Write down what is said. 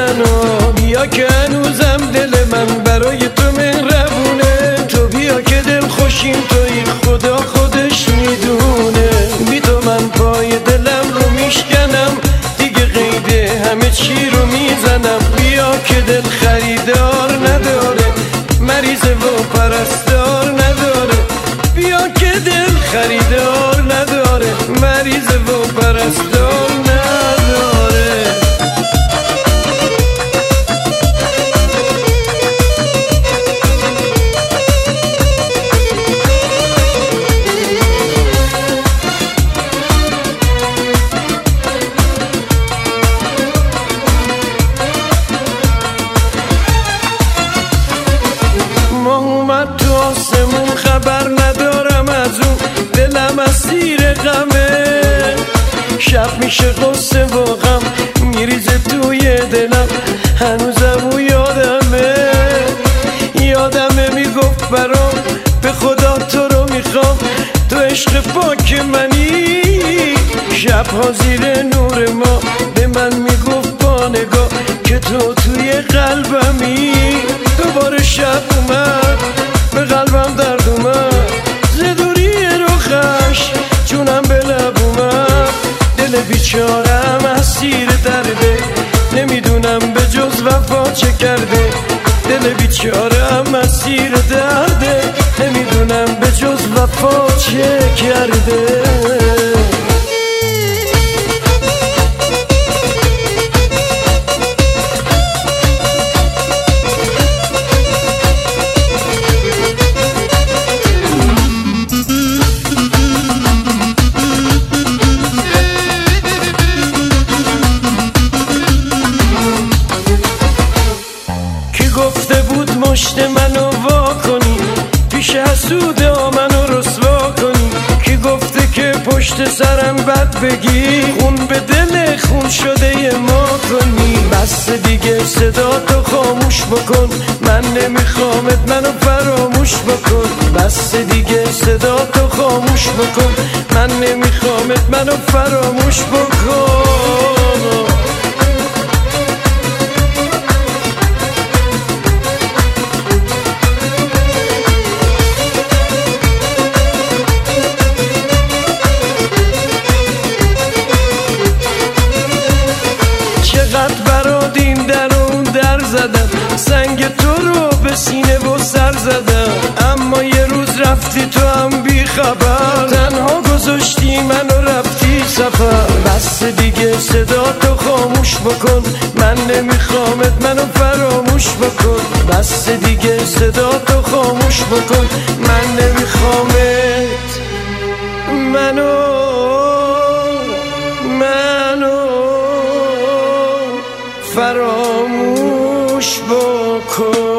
منو، بیا که هنوزم دل من برای تو مهربونه. تو بیا که دل خوشیم توی خدا خودش میدونه. بی تو من پای دلم رو میشکنم دیگه، قید همه چی رو میزنم. بیا که دل خریدار نداره، مریضه و پرستار نداره. بیا که دل خریدار نداره، مریضه و پرستار نداره. اومد تو آسمون خبر ندارم از اون، دلم اسیر غمه. شب میشه قصه و غم میریزه توی دلم، هنوزم او یادمه میگفت برام به خدا تو رو میخوام، تو عشق پاک منی. شبها زیر نور ما به من میگفت با نگاه که تو توی قلبمی. دوباره شب اومد به قلبم درد اومد، زدوری رخش جونم به لب اومد. دل بیچارم اسیر درده، نمیدونم به جز وفا چه کرده. دل بیچارم اسیر درده، نمیدونم به جز وفا چه کرده. گفته بود مشت منو وا کنی، پیش حسودا منو رسوا کنی. کی گفته که پشت سرم بد بگی، خون به دل خون شده ما کنی. بس دیگه صدا تو خاموش بکن، من نمیخوامت منو فراموش بکن. بس دیگه صدا تو خاموش بکن، من نمیخوامت منو فراموش بکن. چقدر برات این در و اون در زدم، سنگ تو رو به سینه و سر زدم. اما یه روز رفتی تو هم بی خبر، تنها گذاشتی من و رفتی سفر. بس دیگه صدا تو خاموش بکن، من نمیخوامت منو فراموش بکن. بس دیگه صدا تو خاموش بکن، من نمیخوامت منو فراموش بکن.